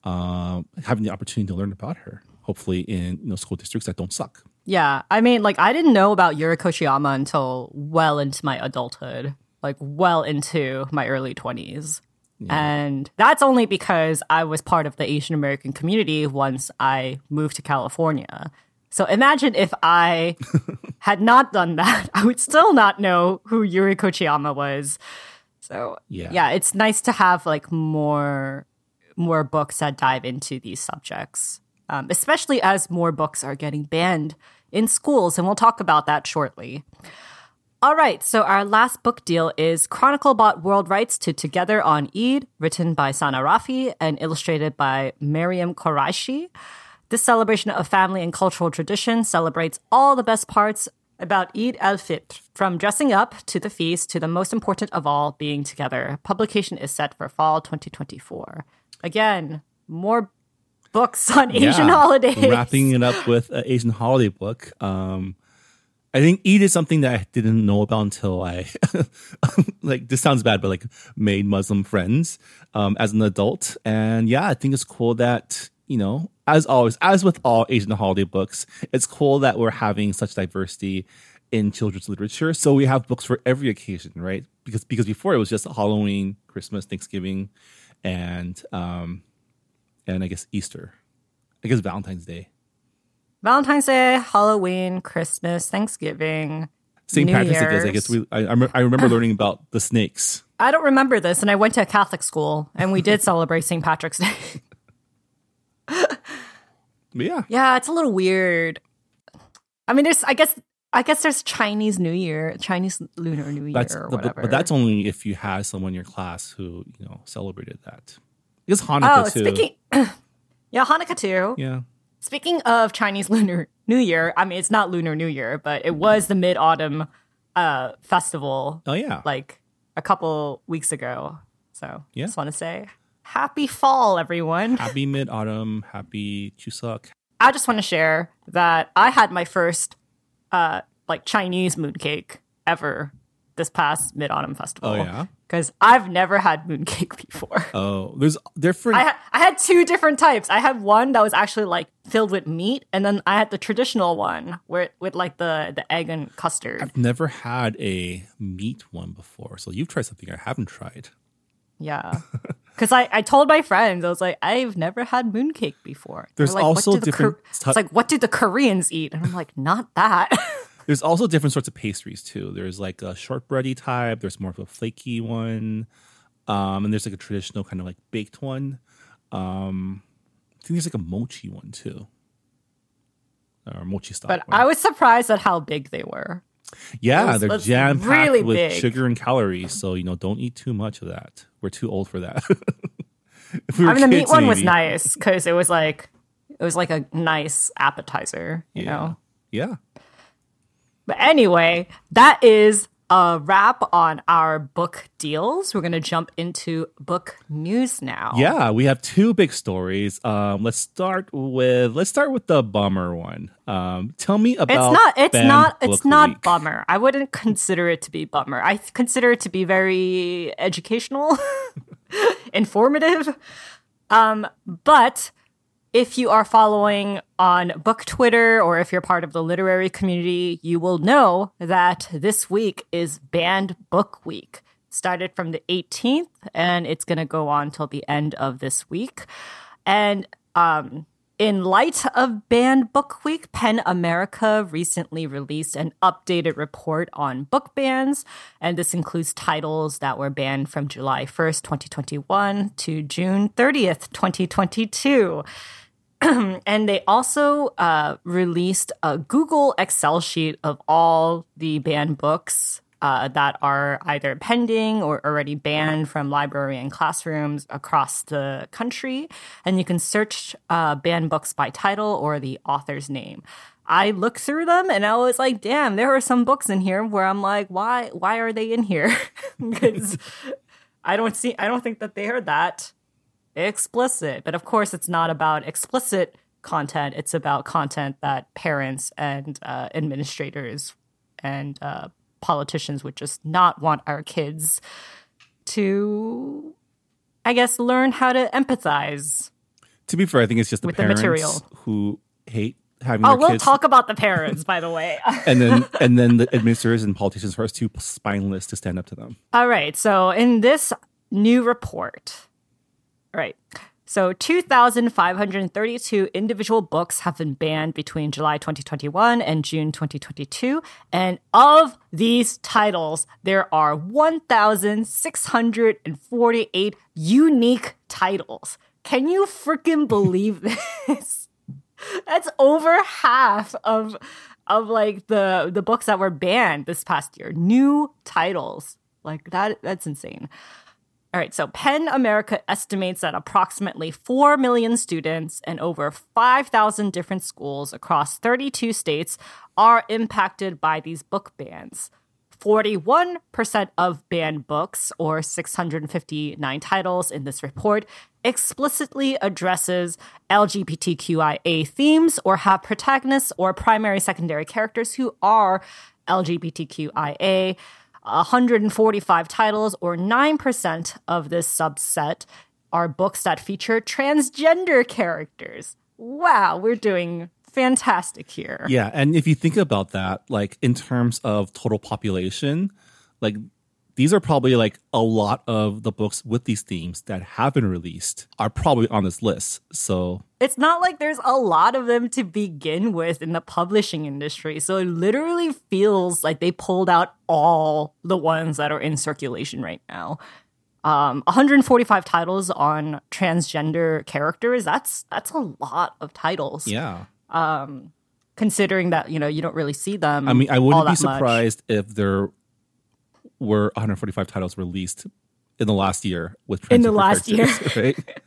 um, having the opportunity to learn about her. Hopefully, in you know school districts that don't suck. Yeah, I mean, like I didn't know about Yuri Kochiyama until well into my adulthood, like well into my early twenties. Yeah. And that's only because I was part of the Asian American community once I moved to California. So imagine if I had not done that, I would still not know who Yuri Kochiyama was. So yeah, yeah it's nice to have like more more books that dive into these subjects, um, especially as more books are getting banned in schools, and we'll talk about that shortly. All right, so our last book deal is Chronicle bought world rights to Together on Eid, written by Sana Rafi and illustrated by Mariam Qureshi. This celebration of family and cultural tradition celebrates all the best parts about Eid al-Fitr, from dressing up to the feast to the most important of all, being together. Publication is set for fall twenty twenty-four. Again, more books on Asian yeah. holidays. Wrapping it up with an Asian holiday book. Um, I think Eid is something that I didn't know about until I, like, this sounds bad, but like made Muslim friends um, as an adult. And yeah, I think it's cool that, you know, as always, as with all Asian holiday books, it's cool that we're having such diversity in children's literature. So we have books for every occasion, right? Because because before it was just Halloween, Christmas, Thanksgiving, and um, and I guess Easter. I guess Valentine's Day. Valentine's Day, Halloween, Christmas, Thanksgiving, Saint New Patrick's Day. Year's. I guess we. I, I rem- I remember learning about the snakes. I don't remember this, and I went to a Catholic school, and we did celebrate Saint Patrick's Day. But yeah, Yeah, it's a little weird. I mean, there's, I guess, I guess there's Chinese New Year, Chinese Lunar New Year, that's or the, whatever. but, but that's only if you had someone in your class who you know celebrated that. I guess Hanukkah oh, too. speaking, yeah, Hanukkah too. Yeah. Speaking of Chinese Lunar New Year, I mean, it's not Lunar New Year, but it was the Mid Autumn uh, festival. Oh yeah. Like a couple weeks ago. So Yeah. just want to say, happy fall, everyone. Happy Mid Autumn. Happy Chuseok. I just want to share that I had my first uh, like Chinese mooncake ever this past Mid Autumn Festival. Oh yeah. Because I've never had mooncake before. Oh, there's different. I, ha- I had two different types. I had one that was actually like filled with meat, and then I had the traditional one where with like the, the egg and custard. I've never had a meat one before, so you've tried something I haven't tried. Yeah. Because I, I told my friends, I was like, I've never had mooncake before. There's They're like, also what do the different Kor- stu- It's like, what do the Koreans eat? And I'm like, not that. There's also different sorts of pastries too. There's like a shortbready type. There's more of a flaky one, um, and there's like a traditional kind of like baked one. Um, I think there's like a mochi one too, or mochi style. But one. I was surprised at how big they were. yeah, it was- they're it was jam packed really with big. sugar and calories. So you know, don't eat too much of that. We're too old for that. If we were I mean, the meat kids, one was maybe. nice because it was like, it was like a nice appetizer, you Yeah. know? Yeah. But anyway, that is a wrap on our book deals. We're going to jump into book news now. Yeah, we have two big stories. Um, let's start with let's start with the bummer one. Um, tell me about It's not it's Banned not it's Book not Week. bummer. I wouldn't consider it to be bummer. I th- consider it to be very educational, informative. Um, but If you are following on book Twitter or if you're part of the literary community, you will know that this week is Banned Book Week. Started from the eighteenth and it's going to go on till the end of this week. And um, in light of Banned Book Week, PEN America recently released an updated report on book bans. And this includes titles that were banned from July first, twenty twenty-one to June thirtieth, twenty twenty-two. And they also uh, released a Google Excel sheet of all the banned books uh, that are either pending or already banned from library and classrooms across the country. And you can search uh, banned books by title or the author's name. I looked through them and I was like, damn, there are some books in here where I'm like, why, why are they in here? Because I don't see, I don't think that they are that explicit. But of course, it's not about explicit content. It's about content that parents and uh, administrators and uh, politicians would just not want our kids to, I guess, learn how to empathize. To be fair, I think it's just the with the parents material. who hate having Oh, their we'll kids. talk about the parents, by the way. and then and then the administrators and politicians who are too spineless to stand up to them. All right. So in this new report, right. So two thousand five hundred thirty-two individual books have been banned between July twenty twenty-one and June twenty twenty-two. And of these titles, there are one thousand six hundred forty-eight unique titles. Can you freaking believe this? That's over half of of like the the books that were banned this past year. New titles. Like that that's insane. All right, so PEN America estimates that approximately four million students and over five thousand different schools across thirty-two states are impacted by these book bans. forty-one percent of banned books, or six hundred fifty-nine titles in this report, explicitly addresses L G B T Q I A themes or have protagonists or primary secondary characters who are L G B T Q I A. one hundred forty-five titles, or nine percent of this subset, are books that feature transgender characters. Wow, we're doing fantastic here. Yeah, and if you think about that, like in terms of total population, like these are probably like a lot of the books with these themes that have been released are probably on this list. So it's not like there's a lot of them to begin with in the publishing industry. So it literally feels like they pulled out all the ones that are in circulation right now. Um, one hundred forty-five titles on transgender characters. That's that's a lot of titles. yeah. Um, considering that, you know, you don't really see them. I mean, I all wouldn't be that much. surprised if there were one hundred forty-five titles released in the last year with In the transgender last characters, right?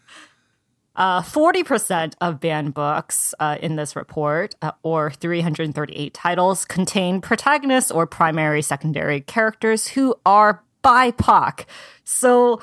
Uh, forty percent of banned books uh, in this report, uh, or three hundred thirty-eight titles, contain protagonists or primary secondary characters who are B I P O C. So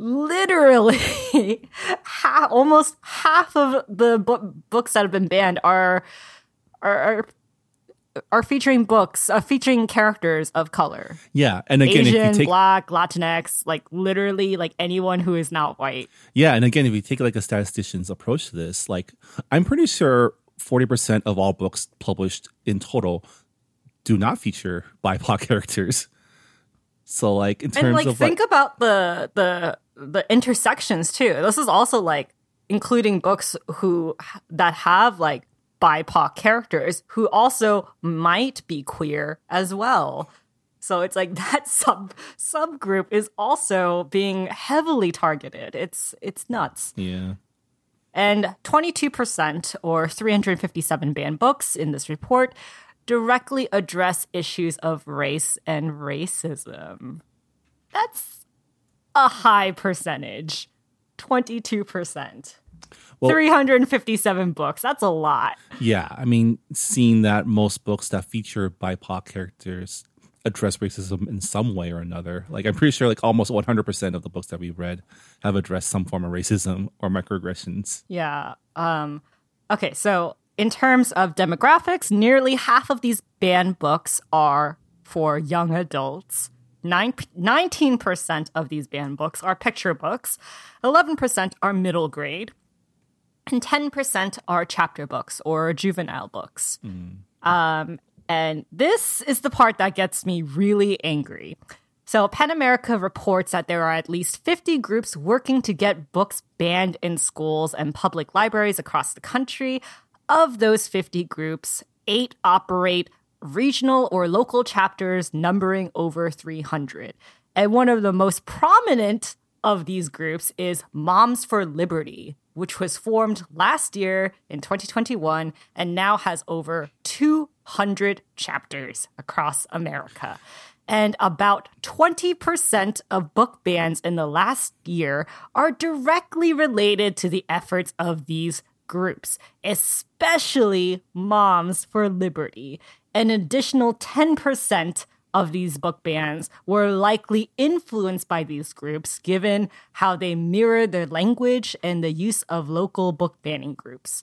literally, half, almost half of the bu- books that have been banned are are are, are featuring books uh, featuring characters of color. Yeah, and again, Asian, if you take Black, Latinx, like literally, like anyone who is not white. yeah, and again, if you take like a statistician's approach to this, like I'm pretty sure forty percent of all books published in total do not feature B I P O C characters. So, like in terms And like of think like, about the the the intersections too. This is also like including books who that have like B I P O C characters who also might be queer as well. So it's like that sub subgroup is also being heavily targeted. It's it's nuts. yeah, And twenty-two percent, or three hundred fifty-seven banned books in this report, directly address issues of race and racism. That's a high percentage. twenty-two percent. Well- three hundred fifty-seven books. That's a lot. yeah. I mean, seeing that most books that feature B I P O C characters address racism in some way or another, like I'm pretty sure like almost one hundred percent of the books that we've read have addressed some form of racism or microaggressions. Yeah. Um, okay, so in terms of demographics, nearly half of these banned books are for young adults. Nine, nineteen percent of these banned books are picture books. eleven percent are middle grade. and ten percent are chapter books or juvenile books. Mm. Um, and this is the part that gets me really angry. So PEN America reports that there are at least fifty groups working to get books banned in schools and public libraries across the country. Of those fifty groups, eight operate regional or local chapters numbering over three hundred. And one of the most prominent of these groups is Moms for Liberty, which was formed last year in twenty twenty-one and now has over two hundred chapters across America. And about twenty percent of book bans in the last year are directly related to the efforts of these groups, especially Moms for Liberty. An additional ten percent of these book bans were likely influenced by these groups, given how they mirror their language and the use of local book banning groups.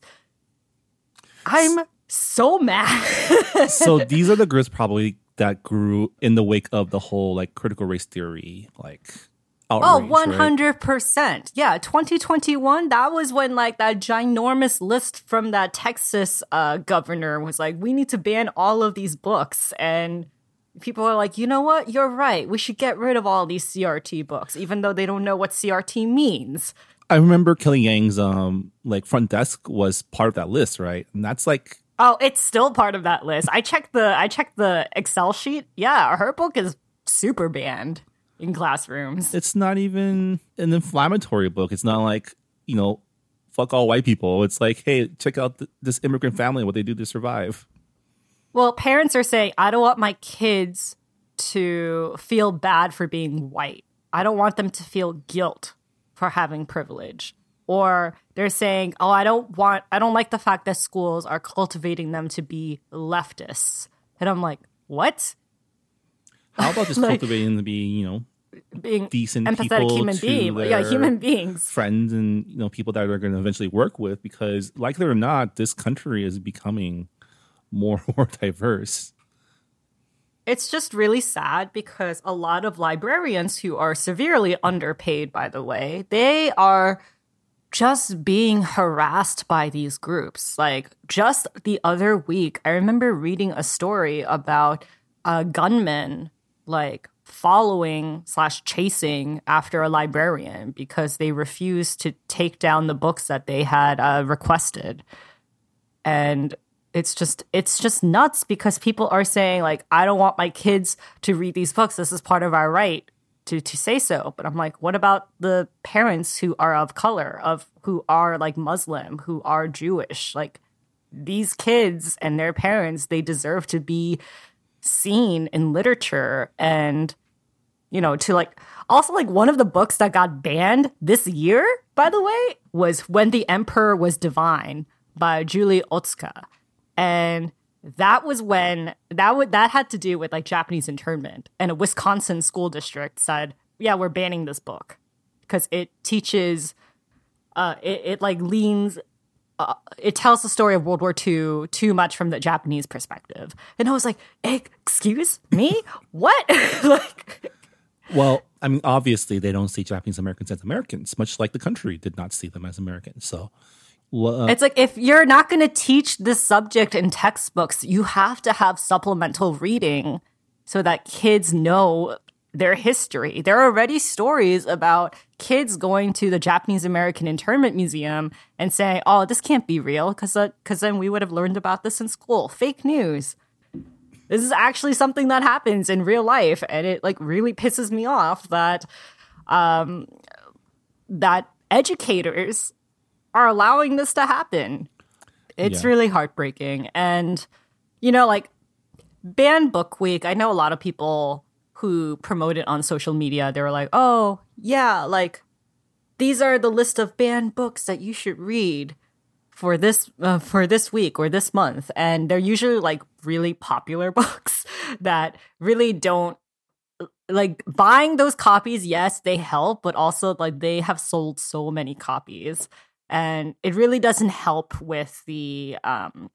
I'm so mad. So these are the groups probably that grew in the wake of the whole like critical race theory, like outrage, oh, one hundred percent. Right? Yeah, twenty twenty-one, that was when like that ginormous list from that Texas uh, governor was like, we need to ban all of these books. And people are like, you know what? You're right. We should get rid of all these C R T books, even though they don't know what C R T means. I remember Kelly Yang's um like front desk was part of that list, right? And that's like, oh, it's still part of that list. I checked the I checked the Excel sheet. Yeah, her book is super banned in classrooms. It's not even an inflammatory book. It's not like, you know, fuck all white people. It's like, hey, check out th- this immigrant family, what they do to survive. Well, parents are saying, I don't want my kids to feel bad for being white. I don't want them to feel guilt for having privilege. Or they're saying, oh, I don't want, I don't like the fact that schools are cultivating them to be leftists. And I'm like, what? How about just like, cultivating them to be, you know, being decent empathetic people human to being, their yeah, human beings, friends, and you know, people that are going to eventually work with? Because, like it or not, this country is becoming more and more diverse. It's just really sad because a lot of librarians who are severely underpaid, by the way, they are just being harassed by these groups. Like just the other week, I remember reading a story about a gunman like following slash chasing after a librarian because they refused to take down the books that they had uh, requested. And it's just it's just nuts because people are saying like, I don't want my kids to read these books. This is part of our right to to say so. But I'm like, what about the parents who are of color, of who are like Muslim, who are Jewish? Like these kids and their parents, they deserve to be seen in literature. And you know, to like also like one of the books that got banned this year, by the way, was When the Emperor Was Divine by Julie Otsuka. And that was when that would that had to do with like Japanese internment, and a Wisconsin school district said, yeah, we're banning this book because it teaches uh it, it like leans uh, it tells the story of World War Two too much from the Japanese perspective. And I was like, excuse me, what? Like, well, I mean, obviously they don't see Japanese Americans as Americans, much like the country did not see them as Americans. So Uh, it's like if you're not going to teach this subject in textbooks, you have to have supplemental reading so that kids know their history. There are already stories about kids going to the Japanese American Internment Museum and saying, oh, this can't be real because because then we would have learned about this in school. Fake news. This is actually something that happens in real life. And it like really pisses me off that um, that educators are allowing this to happen. It's yeah. really heartbreaking. And, you know, like, Banned Book Week, I know a lot of people who promote it on social media, they were like, oh, yeah, like, these are the list of banned books that you should read for this uh, for this week or this month. And they're usually, like, really popular books that really don't, like, buying those copies, yes, they help, but also, like, they have sold so many copies. And it really doesn't help with the um,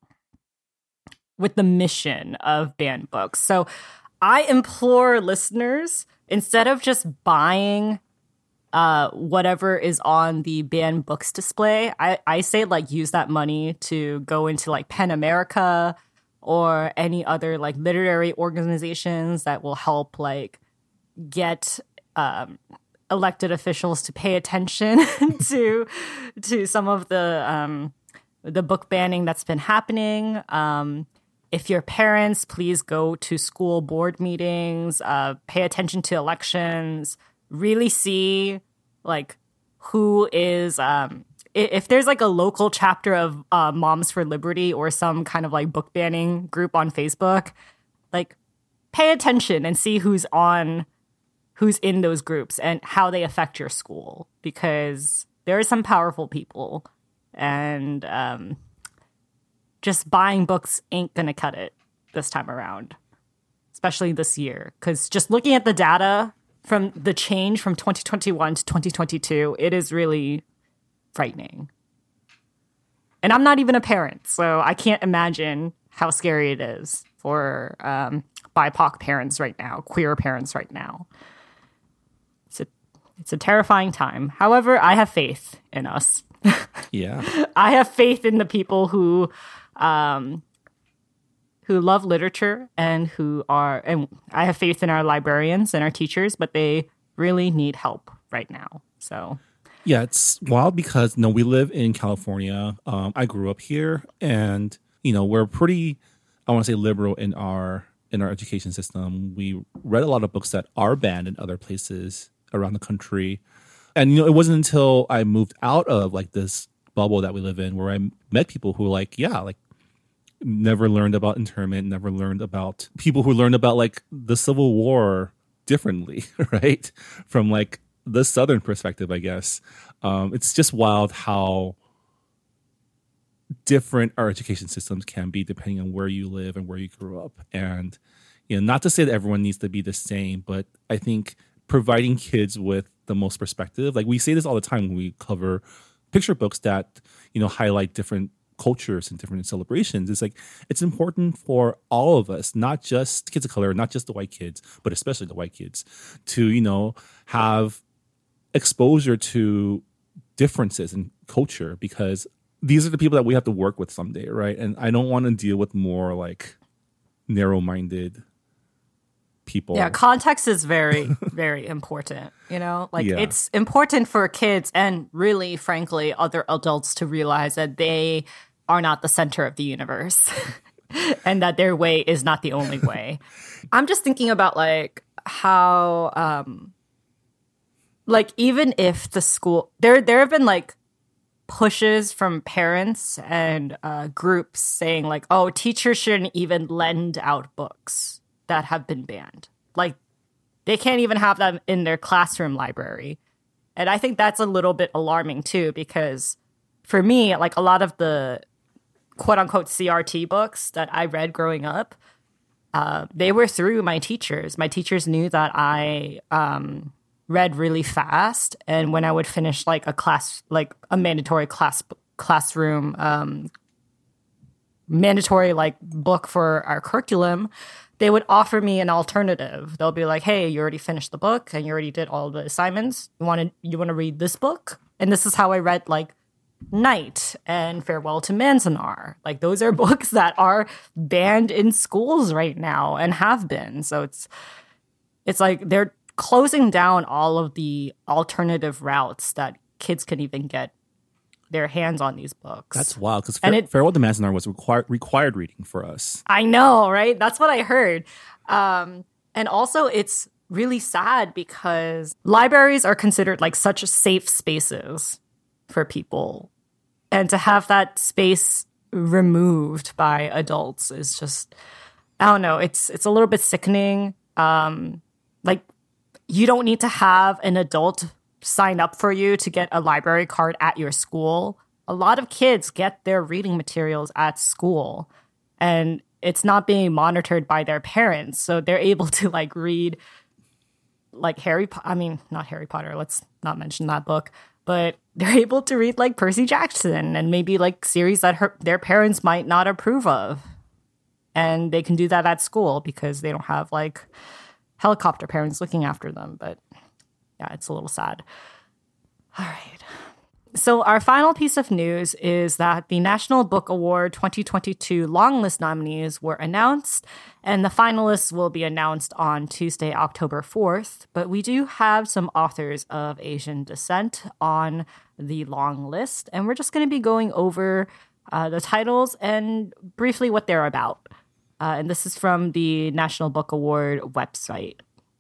with the mission of banned books. So I implore listeners, instead of just buying uh, whatever is on the banned books display, I, I say like use that money to go into like PEN America or any other like literary organizations that will help like get um, elected officials to pay attention to to some of the um, the book banning that's been happening. Um, if you're parents, please go to school board meetings, uh, pay attention to elections, really see like who is um, if there's like a local chapter of uh, Moms for Liberty or some kind of like book banning group on Facebook, like pay attention and see who's on, who's in those groups and how they affect your school, because there are some powerful people, and um, just buying books ain't gonna cut it this time around, especially this year. Because just looking at the data from the change from twenty twenty-one to twenty twenty-two, it is really frightening. And I'm not even a parent, so I can't imagine how scary it is for um, B I P O C parents right now, queer parents right now. It's a, it's a terrifying time. However, I have faith in us. Yeah. I have faith in the people who um, who love literature and who are, and I have faith in our librarians and our teachers, but they really need help right now. So yeah, it's wild because, you know, we live in California. Um, I grew up here, and, you know, we're pretty, I want to say, liberal in our in our education system. We read a lot of books that are banned in other places around the country. And, you know, it wasn't until I moved out of like this bubble that we live in where I met people who were like, yeah, like never learned about internment, never learned about people who learned about like the Civil War differently, right? From like the Southern perspective, I guess. Um, it's just wild how different our education systems can be depending on where you live and where you grew up. And, you know, not to say that everyone needs to be the same, but I think providing kids with the most perspective, like we say this all the time when we cover picture books that, you know, highlight different cultures and different celebrations. It's like, it's important for all of us, not just kids of color, not just the white kids, but especially the white kids, to, you know, have exposure to differences in culture, because these are the people that we have to work with someday, right? And I don't want to deal with more like narrow-minded people. Yeah, context is very, very important. You know, like Yeah. it's important for kids and really, frankly, other adults to realize that they are not the center of the universe and that their way is not the only way. I'm just thinking about like how, um, like even if the school, there, there have been like pushes from parents and uh, groups saying like, oh, teachers shouldn't even lend out books that have been banned. Like they can't even have them in their classroom library. And I think that's a little bit alarming too, because for me, like a lot of the quote unquote C R T books that I read growing up, uh, they were through my teachers. My teachers knew that I um, read really fast. And when I would finish like a class, like a mandatory class classroom, um, mandatory like book for our curriculum, they would offer me an alternative. They'll be like, hey, you already finished the book and you already did all the assignments. You want to you want to read this book? And this is how I read like Night and Farewell to Manzanar. Like those are books that are banned in schools right now and have been. So it's it's like they're closing down all of the alternative routes that kids can even get their hands on these books. That's wild, because And Fare- it- Farewell to Manzanar was required required reading for us. I know, right? That's what I heard. Um, and also, it's really sad because libraries are considered like such safe spaces for people. And to have that space removed by adults is just, I don't know, it's it's a little bit sickening. Um, like, you don't need to have an adult sign up for you to get a library card at your school. A lot of kids get their reading materials at school, and it's not being monitored by their parents. So they're able to like read like Harry Po- I mean, not Harry Potter. Let's not mention that book, but they're able to read like Percy Jackson and maybe like series that her- their parents might not approve of. And they can do that at school because they don't have like helicopter parents looking after them. But yeah, it's a little sad. All right. So our final piece of news is that the National Book Award twenty twenty-two longlist nominees were announced, and the finalists will be announced on Tuesday, October fourth. But we do have some authors of Asian descent on the long list, and we're just going to be going over uh, the titles and briefly what they're about. Uh, and this is from the National Book Award website.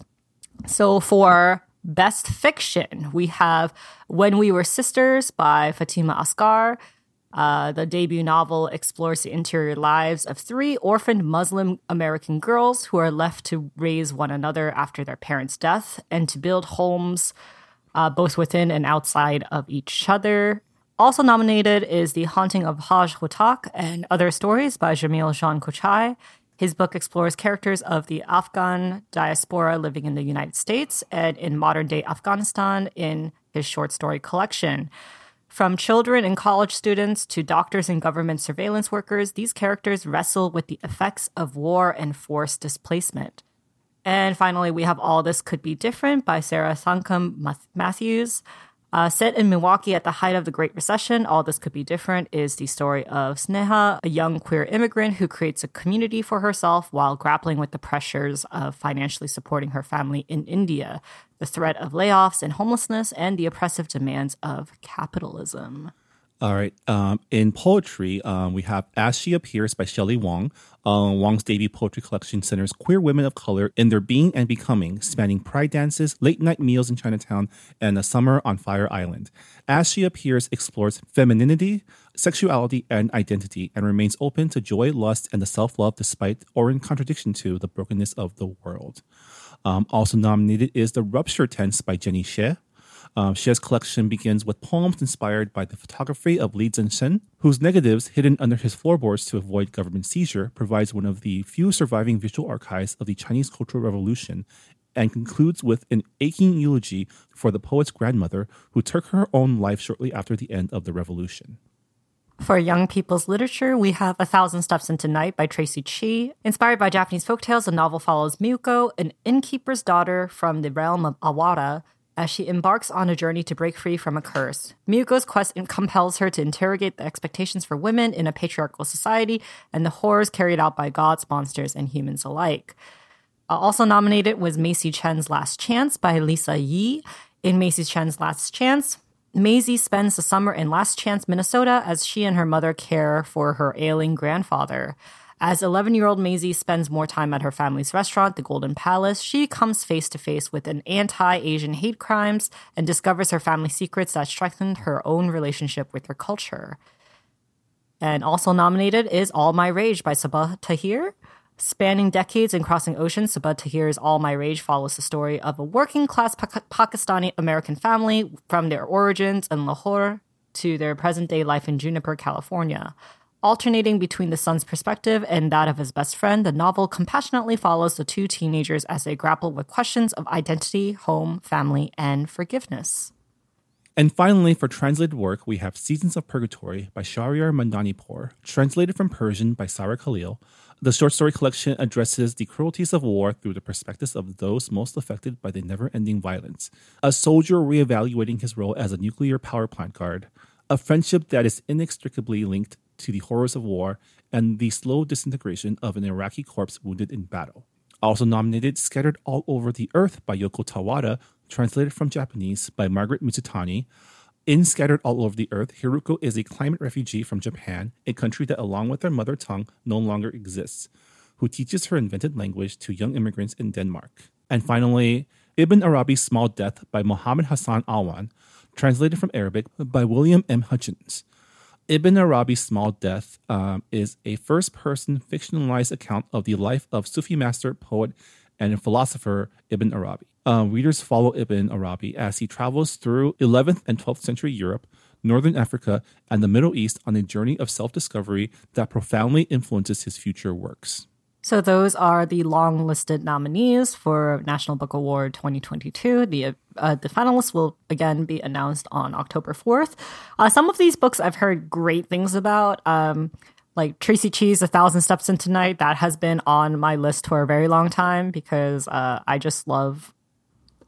So for Best Fiction, we have When We Were Sisters by Fatima Asghar. Uh, the debut novel explores the interior lives of three orphaned Muslim American girls who are left to raise one another after their parents' death and to build homes uh, both within and outside of each other. Also nominated is The Haunting of Haj Hotak and Other Stories by Jamil Jean Kochai. His book explores characters of the Afghan diaspora living in the United States and in modern-day Afghanistan in his short story collection. From children and college students to doctors and government surveillance workers, these characters wrestle with the effects of war and forced displacement. And finally, we have All This Could Be Different by Sarah Thankam Matthews. Uh, set in Milwaukee at the height of the Great Recession, All This Could Be Different is the story of Sneha, a young queer immigrant who creates a community for herself while grappling with the pressures of financially supporting her family in India, the threat of layoffs and homelessness, and the oppressive demands of capitalism. All right. Um, in poetry, um, we have As She Appears by Shelley Wong. Uh, Wong's debut poetry collection centers queer women of color in their being and becoming, spanning pride dances, late-night meals in Chinatown, and a summer on Fire Island. As She Appears explores femininity, sexuality, and identity, and remains open to joy, lust, and the self-love despite or in contradiction to the brokenness of the world. Um, also nominated is The Rupture Tense by Jenny Xie. Um, Xie's collection begins with poems inspired by the photography of Li Zhenshen, whose negatives, hidden under his floorboards to avoid government seizure, provides one of the few surviving visual archives of the Chinese Cultural Revolution, and concludes with an aching eulogy for the poet's grandmother, who took her own life shortly after the end of the revolution. For young people's literature, we have A Thousand Steps into Night by Tracy Chee. Inspired by Japanese folktales, the novel follows Miyuko, an innkeeper's daughter from the realm of Awara, as she embarks on a journey to break free from a curse. Miyuko's quest compels her to interrogate the expectations for women in a patriarchal society and the horrors carried out by gods, monsters, and humans alike. Uh, also nominated was Maisie Chen's Last Chance by Lisa Yi. In Maisie Chen's Last Chance, Maisie spends the summer in Last Chance, Minnesota, as she and her mother care for her ailing grandfather. As eleven-year-old Maisie spends more time at her family's restaurant, the Golden Palace, she comes face-to-face with an anti-Asian hate crimes and discovers her family secrets that strengthened her own relationship with her culture. And also nominated is All My Rage by Sabah Tahir. Spanning decades and crossing oceans, Sabah Tahir's All My Rage follows the story of a working-class pa- Pakistani-American family from their origins in Lahore to their present-day life in Juniper, California. Alternating between the son's perspective and that of his best friend, the novel compassionately follows the two teenagers as they grapple with questions of identity, home, family, and forgiveness. And finally, for translated work, we have Seasons of Purgatory by Shahryar Mandanipour, translated from Persian by Sarah Khalil. The short story collection addresses the cruelties of war through the perspectives of those most affected by the never-ending violence. A soldier reevaluating his role as a nuclear power plant guard, a friendship that is inextricably linked to the horrors of war, and the slow disintegration of an Iraqi corpse wounded in battle. Also nominated, Scattered All Over the Earth by Yoko Tawada, translated from Japanese by Margaret Mitsutani. In Scattered All Over the Earth, Hiruko is a climate refugee from Japan, a country that, along with her mother tongue, no longer exists, who teaches her invented language to young immigrants in Denmark. And finally, Ibn Arabi's Small Death by Mohammed Hassan Alwan, translated from Arabic by William M. Hutchins. Ibn Arabi's Small Death um, is a first-person fictionalized account of the life of Sufi master, poet, and philosopher Ibn Arabi. Uh, readers follow Ibn Arabi as he travels through eleventh and twelfth century Europe, Northern Africa, and the Middle East on a journey of self-discovery that profoundly influences his future works. So those are the long-listed nominees for National Book Award twenty twenty-two. The uh, the finalists will, again, be announced on October fourth. Uh, some of these books I've heard great things about, um, like Tracy Chee's A Thousand Steps into Night. That has been on my list for a very long time because uh, I just love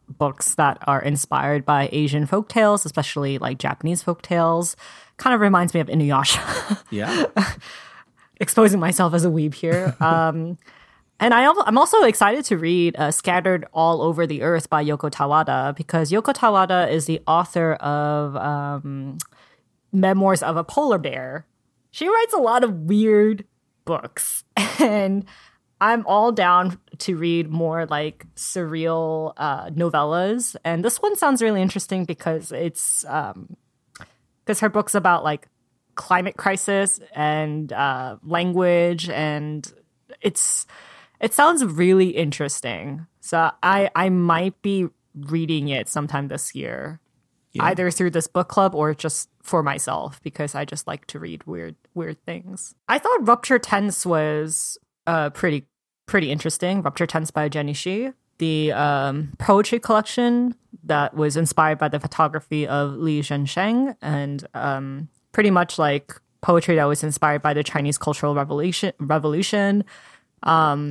books that are inspired by Asian folktales, especially like Japanese folktales. Kind of reminds me of Inuyasha. Yeah. Exposing myself as a weeb here. Um, and I, al- I'm also excited to read uh, Scattered All Over the Earth by Yoko Tawada, because Yoko Tawada is the author of um, Memoirs of a Polar Bear. She writes a lot of weird books, and I'm all down to read more like surreal uh, novellas. And this one sounds really interesting because it's um, because her book's about like climate crisis and uh, language, and it's it sounds really interesting. So I I might be reading it sometime this year, yeah. either through this book club or just for myself, because I just like to read weird weird things. I thought Rupture Tense was uh, pretty pretty interesting. Rupture Tense by Jenny Shi, the um, poetry collection that was inspired by the photography of Li Zhensheng, and um, pretty much like poetry that was inspired by the Chinese Cultural Revolution. Revolution. Um,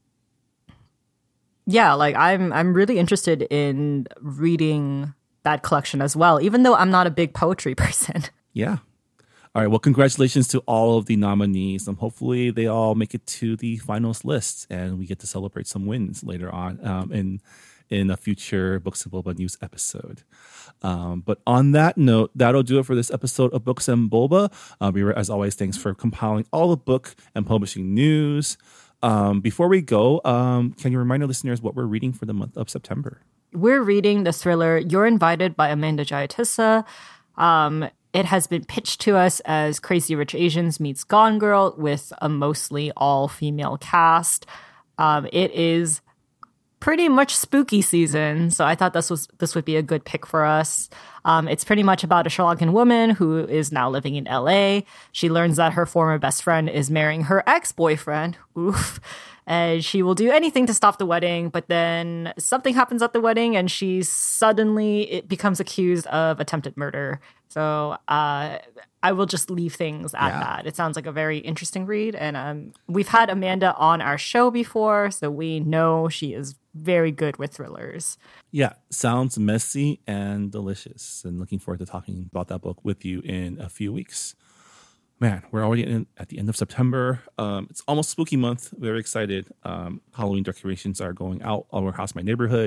yeah, like I'm I'm really interested in reading that collection as well, even though I'm not a big poetry person. Yeah. All right. Well, congratulations to all of the nominees. Um, hopefully they all make it to the finals list and we get to celebrate some wins later on um, in in a future Books and Boba news episode. Um, but on that note, that'll do it for this episode of Books and Boba. Uh, we were, as always, thanks for compiling all the book and publishing news. Um, before we go, um, can you remind our listeners what we're reading for the month of September? We're reading the thriller You're Invited by Amanda Jayatissa. Um, it has been pitched to us as Crazy Rich Asians meets Gone Girl with a mostly all-female cast. Um, it is pretty much spooky season, so I thought this was this would be a good pick for us. Um, it's pretty much about a Sri Lankan woman who is now living in L A. She learns that her former best friend is marrying her ex-boyfriend. Oof. And she will do anything to stop the wedding, but then something happens at the wedding and she suddenly it becomes accused of attempted murder. So uh, I will just leave things at yeah. that. It sounds like a very interesting read. And um, we've had Amanda on our show before, so we know she is very good with thrillers. Yeah, sounds messy and delicious. And looking forward to talking about that book with you in a few weeks. Man, we're already in, at the end of September. Um, it's almost spooky month. Very excited. Um, Halloween decorations are going out all across my neighborhood.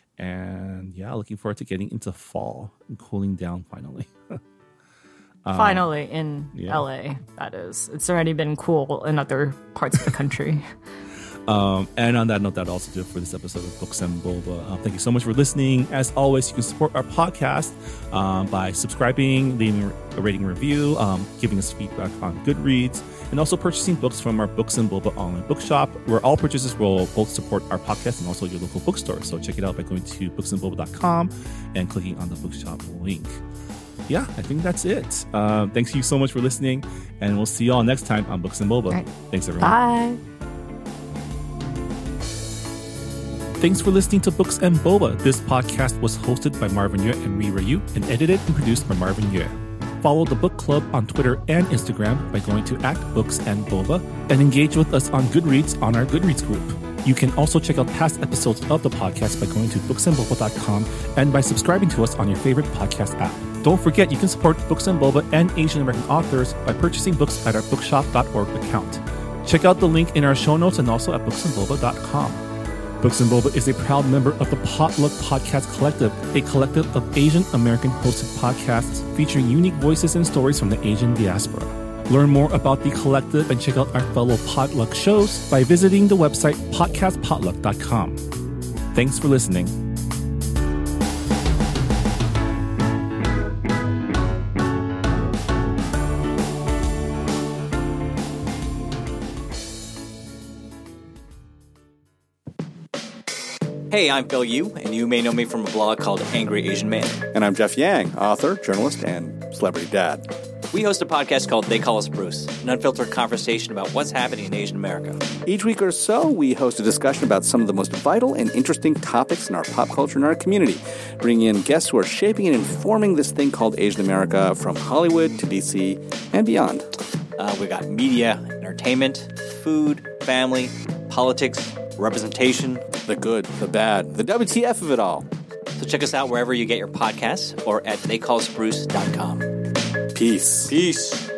And yeah, looking forward to getting into fall and cooling down finally. um, finally in yeah. L A, that is. It's already been cool in other parts of the country. Um, and on that note, that'll also do it for this episode of Books and Boba. Uh, thank you so much for listening. As always, you can support our podcast um, by subscribing, leaving a rating review, um, giving us feedback on Goodreads, and also purchasing books from our Books and Boba online bookshop, where all purchases will both support our podcast and also your local bookstore. So check it out by going to books and boba dot com and clicking on the bookshop link. Yeah, I think that's it. Uh, thanks you so much for listening, and we'll see you all next time on Books and Boba. Right. Thanks, everyone. Bye. Thanks for listening to Books and Boba. This podcast was hosted by Marvin Yue and Rui Ryu and edited and produced by Marvin Yue. Follow the book club on Twitter and Instagram by going to at Books and Boba and engage with us on Goodreads on our Goodreads group. You can also check out past episodes of the podcast by going to books and boba dot com and by subscribing to us on your favorite podcast app. Don't forget, you can support Books and Boba and Asian American authors by purchasing books at our bookshop dot org account. Check out the link in our show notes and also at books and boba dot com. Books and Boba is a proud member of the Potluck Podcast Collective, a collective of Asian American hosted podcasts featuring unique voices and stories from the Asian diaspora. Learn more about the collective and check out our fellow Potluck shows by visiting the website podcast potluck dot com. Thanks for listening. Hey, I'm Phil Yu, and you may know me from a blog called Angry Asian Man. And I'm Jeff Yang, author, journalist, and celebrity dad. We host a podcast called They Call Us Bruce, an unfiltered conversation about what's happening in Asian America. Each week or so, we host a discussion about some of the most vital and interesting topics in our pop culture and our community, bringing in guests who are shaping and informing this thing called Asian America from Hollywood to D C and beyond. Uh, we got media, entertainment, food, family, politics, representation. The good, the bad, the W T F of it all. So check us out wherever you get your podcasts or at they call us bruce dot com. Peace. Peace.